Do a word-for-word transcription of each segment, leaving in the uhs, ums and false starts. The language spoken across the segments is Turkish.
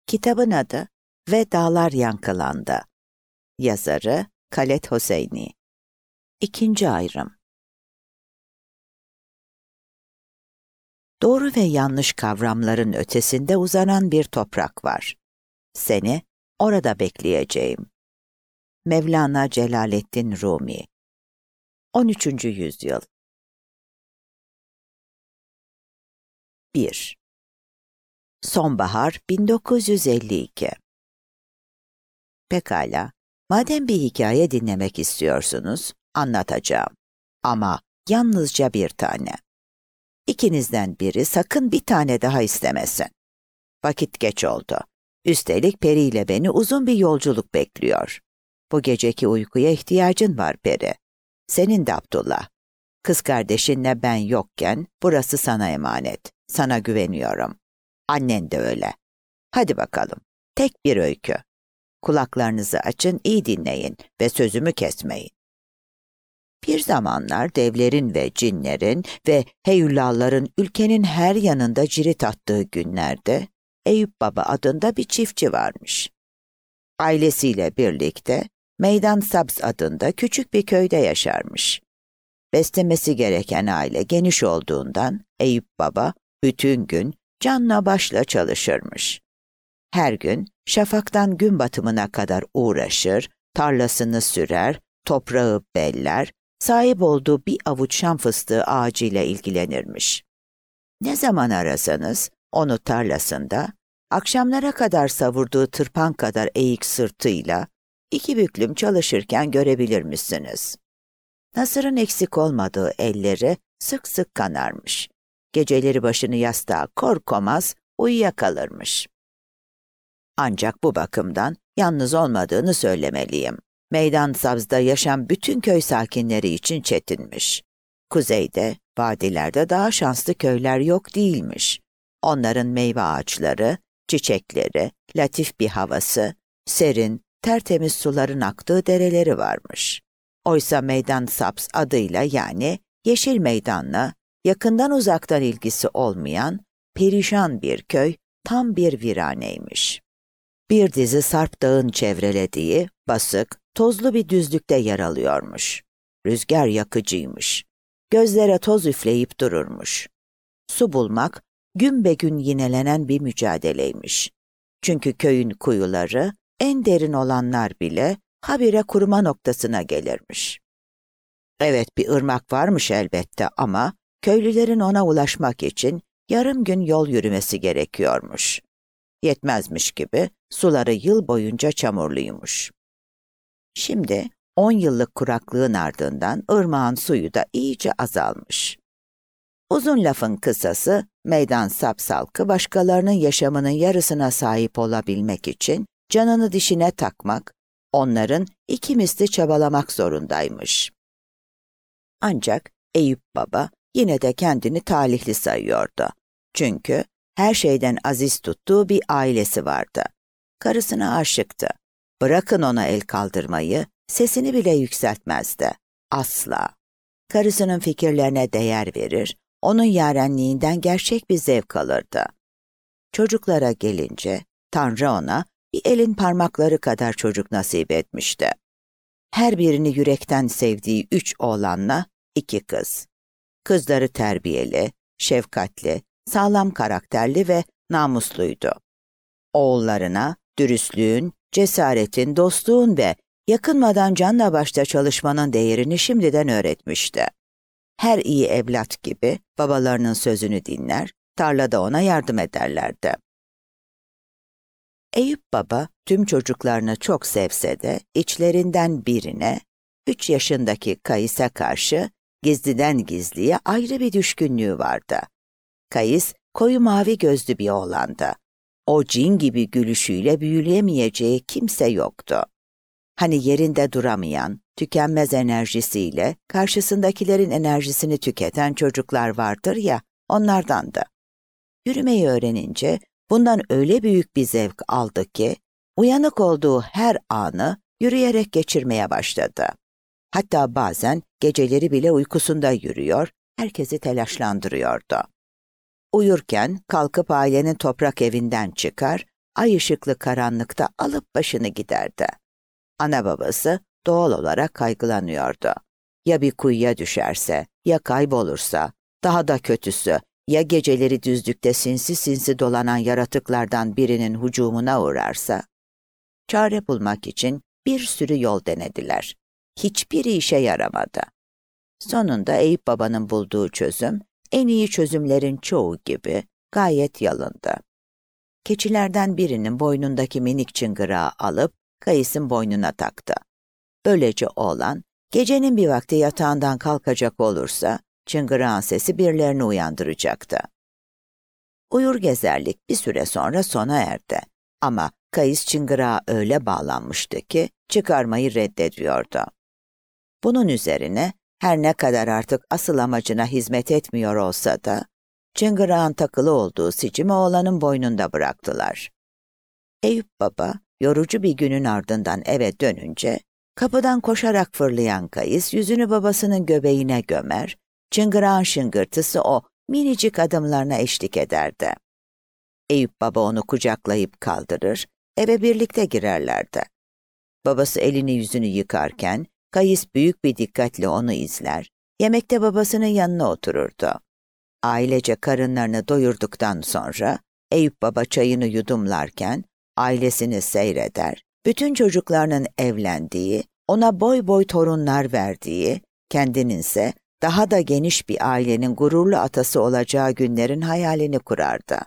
Kitabın adı Ve Dağlar Yankılandı. Yazarı Khaled Hosseini. İkinci ayrım. Doğru ve yanlış kavramların ötesinde uzanan bir toprak var. Seni orada bekleyeceğim. Mevlana Celaleddin Rumi. on üçüncü yüzyıl. bir. Sonbahar bin dokuz yüz elli iki. Pekala, madem bir hikaye dinlemek istiyorsunuz, anlatacağım. Ama yalnızca bir tane. İkinizden biri sakın bir tane daha istemesin. Vakit geç oldu. Üstelik Peri ile beni uzun bir yolculuk bekliyor. Bu geceki uykuya ihtiyacın var Peri. Senin de Abdullah. Kız kardeşinle ben yokken burası sana emanet. Sana güveniyorum. Annen de öyle. Hadi bakalım. Tek bir öykü. Kulaklarınızı açın, iyi dinleyin ve sözümü kesmeyin. Bir zamanlar devlerin ve cinlerin ve heyullahların ülkenin her yanında cirit attığı günlerde Eyüp Baba adında bir çiftçi varmış. Ailesiyle birlikte Meydan Sabz adında küçük bir köyde yaşarmış. Beslemesi gereken aile geniş olduğundan Eyüp Baba bütün gün canla başla çalışırmış. Her gün şafaktan gün batımına kadar uğraşır, tarlasını sürer, toprağı beller, sahip olduğu bir avuç şam fıstığı ağacıyla ilgilenirmiş. Ne zaman arasanız onu tarlasında, akşamlara kadar savurduğu tırpan kadar eğik sırtıyla iki büklüm çalışırken görebilirmişsiniz. Nasırın eksik olmadığı elleri sık sık kanarmış. Geceleri başını yastığa korkomaz uyuyakalırmış. Ancak bu bakımdan yalnız olmadığını söylemeliyim. Meydan Sabz'da yaşam bütün köy sakinleri için çetinmiş. Kuzeyde, vadilerde daha şanslı köyler yok değilmiş. Onların meyve ağaçları, çiçekleri, latif bir havası, serin, tertemiz suların aktığı dereleri varmış. Oysa Meydan Sabz adıyla yani Yeşil Meydan'la yakından uzaktan ilgisi olmayan, perişan bir köy tam bir viraneymiş. Bir dizi sarp dağın çevrelediği, basık, tozlu bir düzlükte yer alıyormuş. Rüzgar yakıcıymış. Gözlere toz üfleyip dururmuş. Su bulmak, gün be gün yinelenen bir mücadeleymiş. Çünkü köyün kuyuları, en derin olanlar bile habire kuruma noktasına gelirmiş. Evet, bir ırmak varmış elbette ama köylülerin ona ulaşmak için yarım gün yol yürümesi gerekiyormuş. Yetmezmiş gibi suları yıl boyunca çamurluymuş. Şimdi on yıllık kuraklığın ardından ırmağın suyu da iyice azalmış. Uzun lafın kısası, Meydan Sabz halkı başkalarının yaşamının yarısına sahip olabilmek için canını dişine takmak, onların iki misli çabalamak zorundaymış. Ancak Eyüp Baba yine de kendini talihli sayıyordu. Çünkü her şeyden aziz tuttuğu bir ailesi vardı. Karısına aşıktı. Bırakın ona el kaldırmayı, sesini bile yükseltmezdi. Asla. Karısının fikirlerine değer verir, onun yarenliğinden gerçek bir zevk alırdı. Çocuklara gelince, Tanrı ona bir elin parmakları kadar çocuk nasip etmişti. Her birini yürekten sevdiği üç oğlanla iki kız. Kızları terbiyeli, şefkatli, sağlam karakterli ve namusluydu. Oğullarına dürüstlüğün, cesaretin, dostluğun ve yakınmadan canla başta çalışmanın değerini şimdiden öğretmişti. Her iyi evlat gibi babalarının sözünü dinler, tarlada ona yardım ederlerdi. Eyüp Baba tüm çocuklarını çok sevse de içlerinden birine, üç yaşındaki Kayıs'a karşı gizliden gizliye ayrı bir düşkünlüğü vardı. Kayıs koyu mavi gözlü bir oğlandı. O cin gibi gülüşüyle büyüleyemeyeceği kimse yoktu. Hani yerinde duramayan, tükenmez enerjisiyle karşısındakilerin enerjisini tüketen çocuklar vardır ya, onlardandı. Yürümeyi öğrenince bundan öyle büyük bir zevk aldı ki, uyanık olduğu her anı yürüyerek geçirmeye başladı. Hatta bazen geceleri bile uykusunda yürüyor, herkesi telaşlandırıyordu. Uyurken kalkıp ailenin toprak evinden çıkar, ay ışıklı karanlıkta alıp başını giderdi. Ana babası doğal olarak kaygılanıyordu. Ya bir kuyuya düşerse, ya kaybolursa, daha da kötüsü, ya geceleri düzlükte sinsi sinsi dolanan yaratıklardan birinin hücumuna uğrarsa? Çare bulmak için bir sürü yol denediler. Hiçbiri işe yaramadı. Sonunda Eyüp Baba'nın bulduğu çözüm, en iyi çözümlerin çoğu gibi gayet yalındı. Keçilerden birinin boynundaki minik çıngırağı alıp kayısın boynuna taktı. Böylece oğlan, gecenin bir vakti yatağından kalkacak olursa, çıngırağın sesi birilerini uyandıracaktı. Uyur gezerlik bir süre sonra sona erdi. Ama kayıs çıngırağa öyle bağlanmıştı ki çıkarmayı reddediyordu. Bunun üzerine her ne kadar artık asıl amacına hizmet etmiyor olsa da, çıngırağın takılı olduğu sicimi oğlanın boynunda bıraktılar. Eyüp Baba, yorucu bir günün ardından eve dönünce, kapıdan koşarak fırlayan kayıs yüzünü babasının göbeğine gömer, çıngırağın şıngırtısı o minicik adımlarına eşlik ederdi. Eyüp Baba onu kucaklayıp kaldırır, eve birlikte girerlerdi. Babası elini yüzünü yıkarken, kayıs büyük bir dikkatle onu izler, yemekte babasının yanına otururdu. Ailece karınlarını doyurduktan sonra, Eyüp Baba çayını yudumlarken, ailesini seyreder, bütün çocuklarının evlendiği, ona boy boy torunlar verdiği, kendinin ise daha da geniş bir ailenin gururlu atası olacağı günlerin hayalini kurardı.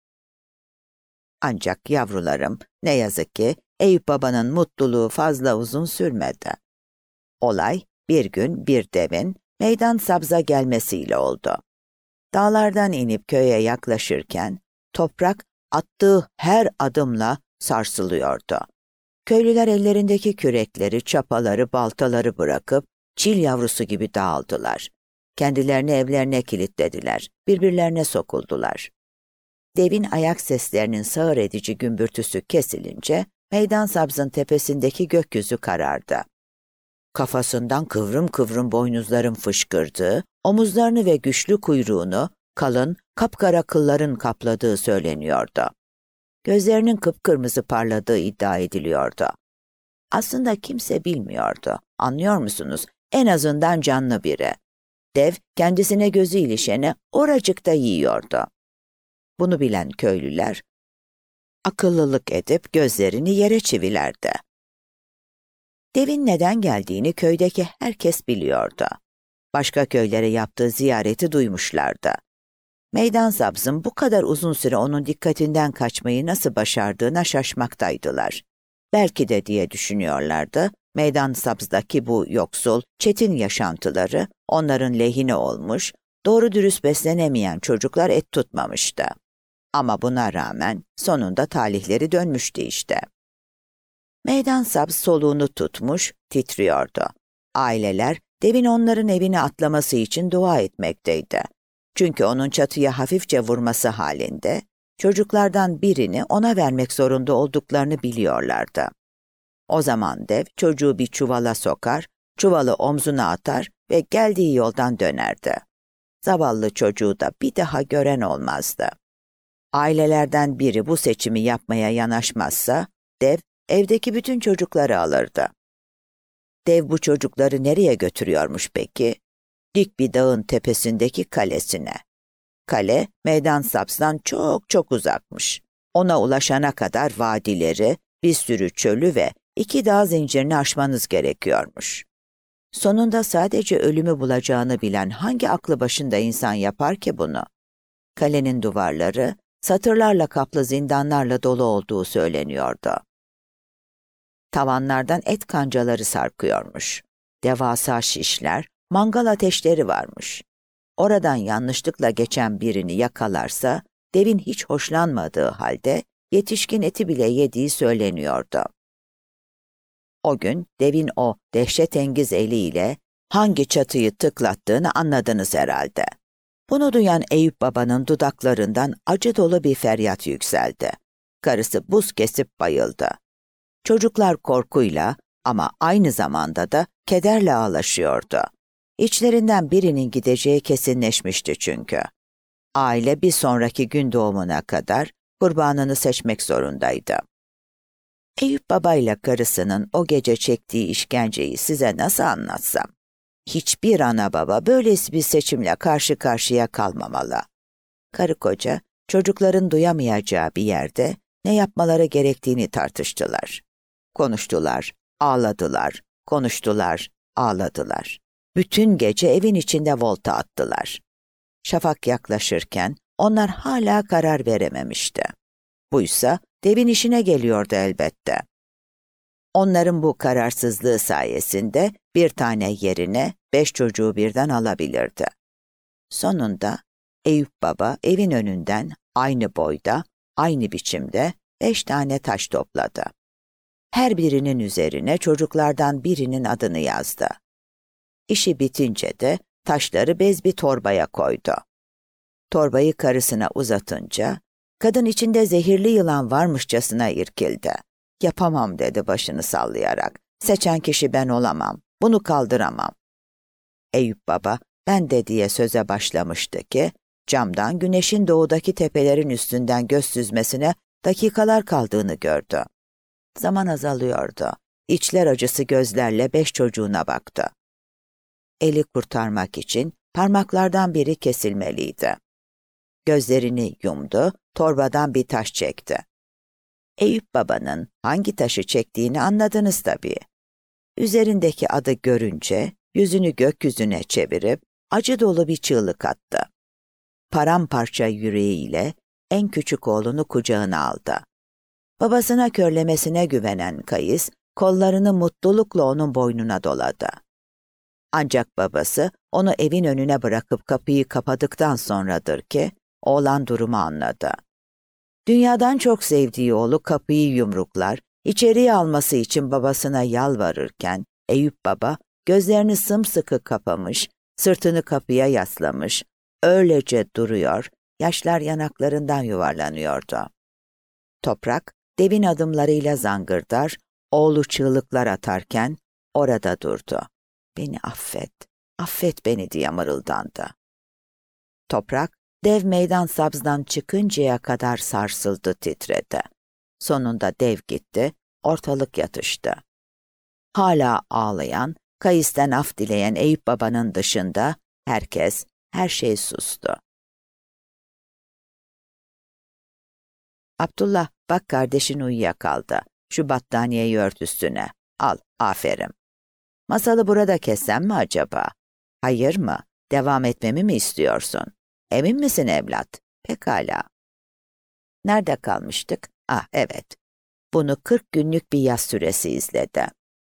Ancak yavrularım, ne yazık ki Eyüp Baba'nın mutluluğu fazla uzun sürmedi. Olay bir gün bir devin meydan sabza gelmesiyle oldu. Dağlardan inip köye yaklaşırken toprak attığı her adımla sarsılıyordu. Köylüler ellerindeki kürekleri, çapaları, baltaları bırakıp çil yavrusu gibi dağıldılar. Kendilerini evlerine kilitlediler, birbirlerine sokuldular. Devin ayak seslerinin sağır edici gümbürtüsü kesilince meydan sabzın tepesindeki gökyüzü karardı. Kafasından kıvrım kıvrım boynuzların fışkırdığı, omuzlarını ve güçlü kuyruğunu kalın, kapkara kılların kapladığı söyleniyordu. Gözlerinin kıpkırmızı parladığı iddia ediliyordu. Aslında kimse bilmiyordu, anlıyor musunuz? En azından canlı biri. Dev kendisine gözü ilişeni oracıkta yiyordu. Bunu bilen köylüler, akıllılık edip gözlerini yere çivilerdi. Devin neden geldiğini köydeki herkes biliyordu. Başka köylere yaptığı ziyareti duymuşlardı. Meydan sabzın bu kadar uzun süre onun dikkatinden kaçmayı nasıl başardığına şaşmaktaydılar. Belki de diye düşünüyorlardı, meydan sabzdaki bu yoksul, çetin yaşantıları onların lehine olmuş, doğru dürüst beslenemeyen çocuklar et tutmamıştı. Ama buna rağmen sonunda talihleri dönmüştü işte. Meydan sabz soluğunu tutmuş, titriyordu. Aileler, devin onların evine atlaması için dua etmekteydi. Çünkü onun çatıya hafifçe vurması halinde, çocuklardan birini ona vermek zorunda olduklarını biliyorlardı. O zaman dev çocuğu bir çuvala sokar, çuvalı omzuna atar ve geldiği yoldan dönerdi. Zavallı çocuğu da bir daha gören olmazdı. Ailelerden biri bu seçimi yapmaya yanaşmazsa, dev evdeki bütün çocukları alırdı. Dev bu çocukları nereye götürüyormuş peki? Dik bir dağın tepesindeki kalesine. Kale, meydan sabzdan çok çok uzakmış. Ona ulaşana kadar vadileri, bir sürü çölü ve iki dağ zincirini aşmanız gerekiyormuş. Sonunda sadece ölümü bulacağını bilen hangi aklı başında insan yapar ki bunu? Kalenin duvarları, satırlarla kaplı zindanlarla dolu olduğu söyleniyordu. Tavanlardan et kancaları sarkıyormuş. Devasa şişler, mangal ateşleri varmış. Oradan yanlışlıkla geçen birini yakalarsa, devin hiç hoşlanmadığı halde yetişkin eti bile yediği söyleniyordu. O gün devin o dehşetengiz eliyle hangi çatıyı tıklattığını anladınız herhalde. Bunu duyan Eyüp Baba'nın dudaklarından acı dolu bir feryat yükseldi. Karısı buz kesip bayıldı. Çocuklar korkuyla ama aynı zamanda da kederle ağlaşıyordu. İçlerinden birinin gideceği kesinleşmişti çünkü. Aile bir sonraki gün doğumuna kadar kurbanını seçmek zorundaydı. Eyüp Baba ile karısının o gece çektiği işkenceyi size nasıl anlatsam? Hiçbir ana baba böylesi bir seçimle karşı karşıya kalmamalı. Karı koca, çocukların duyamayacağı bir yerde ne yapmaları gerektiğini tartıştılar. Konuştular, ağladılar, konuştular, ağladılar. Bütün gece evin içinde volta attılar. Şafak yaklaşırken onlar hala karar verememişti. Buysa devin işine geliyordu elbette. Onların bu kararsızlığı sayesinde bir tane yerine beş çocuğu birden alabilirdi. Sonunda Eyüp Baba evin önünden aynı boyda, aynı biçimde beş tane taş topladı. Her birinin üzerine çocuklardan birinin adını yazdı. İşi bitince de taşları bez bir torbaya koydu. Torbayı karısına uzatınca, kadın içinde zehirli yılan varmışçasına irkildi. Yapamam dedi başını sallayarak. Seçen kişi ben olamam, bunu kaldıramam. Eyüp Baba ben de diye söze başlamıştı ki, camdan güneşin doğudaki tepelerin üstünden göz süzmesine dakikalar kaldığını gördü. Zaman azalıyordu. İçler acısı gözlerle beş çocuğuna baktı. Eli kurtarmak için parmaklardan biri kesilmeliydi. Gözlerini yumdu, torbadan bir taş çekti. Eyüp Baba'nın hangi taşı çektiğini anladınız tabii. Üzerindeki adı görünce yüzünü gökyüzüne çevirip acı dolu bir çığlık attı. Paramparça yüreğiyle en küçük oğlunu kucağına aldı. Babasına körlemesine güvenen Kayıs, kollarını mutlulukla onun boynuna doladı. Ancak babası onu evin önüne bırakıp kapıyı kapadıktan sonradır ki oğlan durumu anladı. Dünyadan çok sevdiği oğlu kapıyı yumruklar, içeriye alması için babasına yalvarırken Eyüp Baba gözlerini sımsıkı kapamış, sırtını kapıya yaslamış, öylece duruyor, yaşlar yanaklarından yuvarlanıyordu. Toprak devin adımlarıyla zangırdar, oğlu çığlıklar atarken orada durdu. Beni affet, affet beni diye mırıldandı. Toprak, dev meydan sabzdan çıkıncaya kadar sarsıldı, titredi. Sonunda dev gitti, ortalık yatıştı. Hala ağlayan, Kayıs'tan af dileyen Eyüp Baba'nın dışında herkes, her şey sustu. Abdullah, bak kardeşin uyuyakaldı. Şu battaniyeyi ört üstüne. Al, aferin. Masalı burada kessem mi acaba? Hayır mı? Devam etmemi mi istiyorsun? Emin misin evlat? Pekala. Nerede kalmıştık? Ah evet. Bunu kırk günlük bir yaz süresi izledi.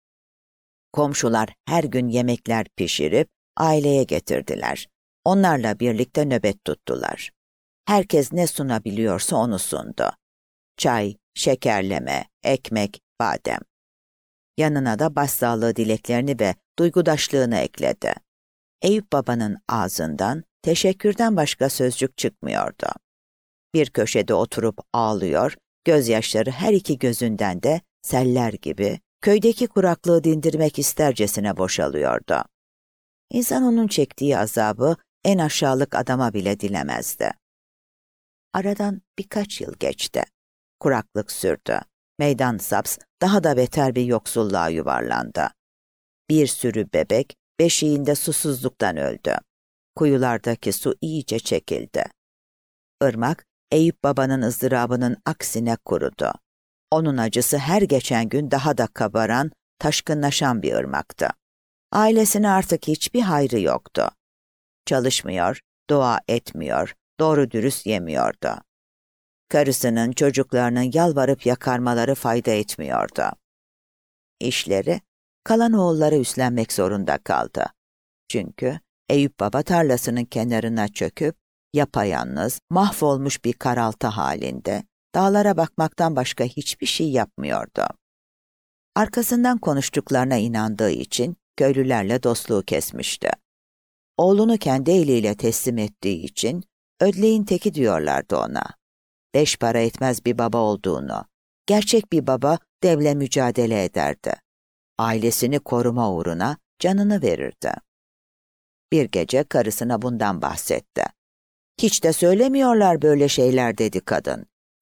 Komşular her gün yemekler pişirip aileye getirdiler. Onlarla birlikte nöbet tuttular. Herkes ne sunabiliyorsa onu sundu. Çay, şekerleme, ekmek, badem. Yanına da başsağlığı dileklerini ve duygudaşlığını ekledi. Eyüp Baba'nın ağzından teşekkürden başka sözcük çıkmıyordu. Bir köşede oturup ağlıyor, gözyaşları her iki gözünden de seller gibi köydeki kuraklığı dindirmek istercesine boşalıyordu. İnsan onun çektiği azabı en aşağılık adama bile dilemezdi. Aradan birkaç yıl geçti. Kuraklık sürdü. Meydan Sabz daha da beter bir yoksulluğa yuvarlandı. Bir sürü bebek beşiğinde susuzluktan öldü. Kuyulardaki su iyice çekildi. Irmak, Eyüp Baba'nın ızdırabının aksine kurudu. Onun acısı her geçen gün daha da kabaran, taşkınlaşan bir ırmaktı. Ailesine artık hiçbir hayrı yoktu. Çalışmıyor, dua etmiyor, doğru dürüst yemiyordu. Karısının, çocuklarının yalvarıp yakarmaları fayda etmiyordu. İşleri, kalan oğulları üstlenmek zorunda kaldı. Çünkü Eyüp Baba tarlasının kenarına çöküp, yapayalnız, mahvolmuş bir karaltı halinde, dağlara bakmaktan başka hiçbir şey yapmıyordu. Arkasından konuştuklarına inandığı için köylülerle dostluğu kesmişti. Oğlunu kendi eliyle teslim ettiği için ödleğin teki diyorlardı ona. Beş para etmez bir baba olduğunu, gerçek bir baba devle mücadele ederdi. Ailesini koruma uğruna canını verirdi. Bir gece karısına bundan bahsetti. Hiç de söylemiyorlar böyle şeyler dedi kadın.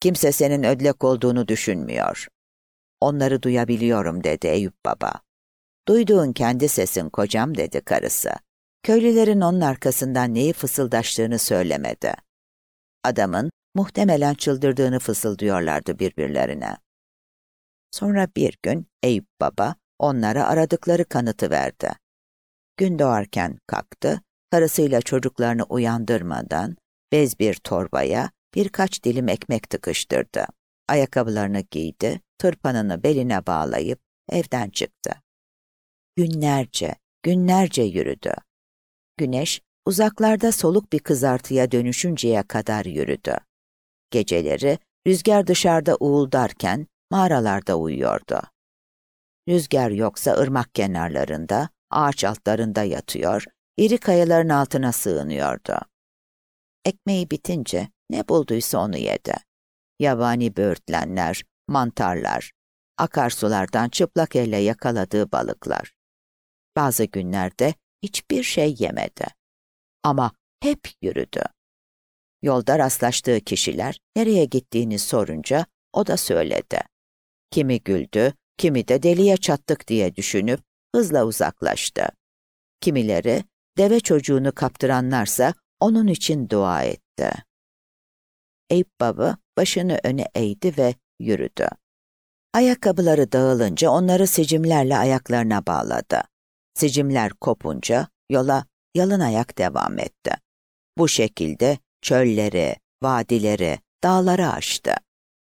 Kimse senin ödlek olduğunu düşünmüyor. Onları duyabiliyorum dedi Eyüp Baba. Duyduğun kendi sesin kocam dedi karısı. Köylülerin onun arkasından neyi fısıldaştığını söylemedi. Adamın muhtemelen çıldırdığını fısıldıyorlardı birbirlerine. Sonra bir gün Eyüp Baba onlara aradıkları kanıtı verdi. Gün doğarken kalktı, karısıyla çocuklarını uyandırmadan bez bir torbaya birkaç dilim ekmek tıkıştırdı. Ayakkabılarını giydi, tırpanını beline bağlayıp evden çıktı. Günlerce, günlerce yürüdü. Güneş uzaklarda soluk bir kızartıya dönüşünceye kadar yürüdü. Geceleri rüzgar dışarıda uğuldarken mağaralarda uyuyordu. Rüzgar yoksa ırmak kenarlarında, ağaç altlarında yatıyor, iri kayaların altına sığınıyordu. Ekmeği bitince ne bulduysa onu yedi. Yabani böğürtlenler, mantarlar, akarsulardan çıplak elle yakaladığı balıklar. Bazı günlerde hiçbir şey yemedi. Ama hep yürüdü. Yolda rastlaştığı kişiler nereye gittiğini sorunca o da söyledi. Kimi güldü, kimi de deliye çattık diye düşünüp hızla uzaklaştı. Kimileri deve çocuğunu kaptıranlarsa onun için dua etti. Eyüp Baba başını öne eğdi ve yürüdü. Ayakkabıları dağılınca onları sicimlerle ayaklarına bağladı. Sicimler kopunca yola yalın ayak devam etti. Bu şekilde çölleri, vadileri, dağları aştı.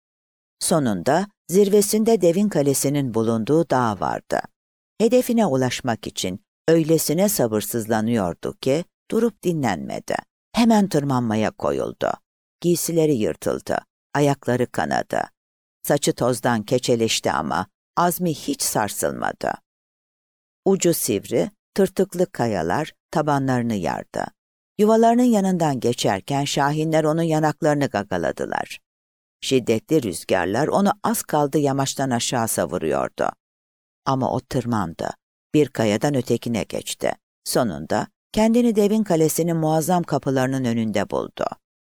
Sonunda zirvesinde Devin Kalesi'nin bulunduğu dağ vardı. Hedefine ulaşmak için öylesine sabırsızlanıyordu ki durup dinlenmedi. Hemen tırmanmaya koyuldu. Giysileri yırtıldı, ayakları kanadı. Saçı tozdan keçeleşti ama azmi hiç sarsılmadı. Ucu sivri, tırtıklı kayalar tabanlarını yardı. Yuvalarının yanından geçerken şahinler onun yanaklarını gagaladılar. Şiddetli rüzgarlar onu az kaldı yamaçtan aşağı savuruyordu. Ama o tırmandı. Bir kayadan ötekine geçti. Sonunda kendini Devin Kalesi'nin muazzam kapılarının önünde buldu.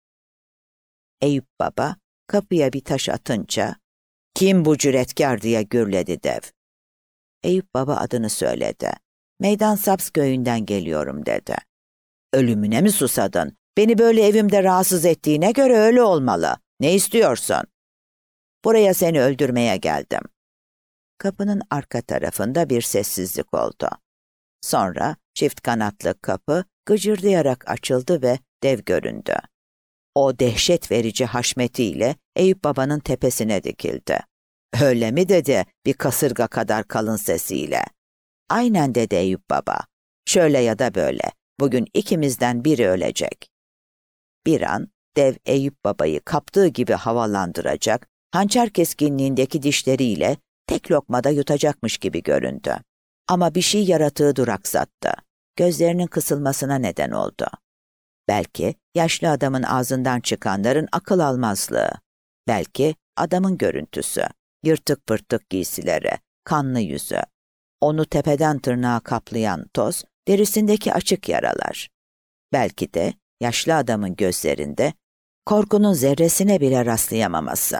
Eyüp Baba kapıya bir taş atınca, "Kim bu cüretkar?" diye gürledi dev. Eyüp Baba adını söyledi. "Meydan Saps köyünden geliyorum." dedi. "Ölümüne mi susadın? Beni böyle evimde rahatsız ettiğine göre öyle olmalı. Ne istiyorsun?" "Buraya seni öldürmeye geldim." Kapının arka tarafında bir sessizlik oldu. Sonra çift kanatlı kapı gıcırdayarak açıldı ve dev göründü. O dehşet verici haşmetiyle Eyüp Baba'nın tepesine dikildi. "Öyle mi?" dedi bir kasırga kadar kalın sesiyle. "Aynen" dedi Eyüp Baba. "Şöyle ya da böyle. Bugün ikimizden biri ölecek." Bir an dev Eyüp Baba'yı kaptığı gibi havalandıracak, hançer keskinliğindeki dişleriyle tek lokmada yutacakmış gibi göründü. Ama bir şey yaratığı duraksattı. Gözlerinin kısılmasına neden oldu. Belki yaşlı adamın ağzından çıkanların akıl almazlığı. Belki adamın görüntüsü, yırtık pırtık giysileri, kanlı yüzü. Onu tepeden tırnağa kaplayan toz, derisindeki açık yaralar. Belki de yaşlı adamın gözlerinde korkunun zerresine bile rastlayamaması.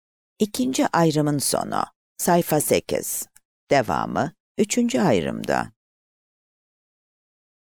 İkinci ayrımın sonu. Sayfa sekiz. Devamı üçüncü ayrımda.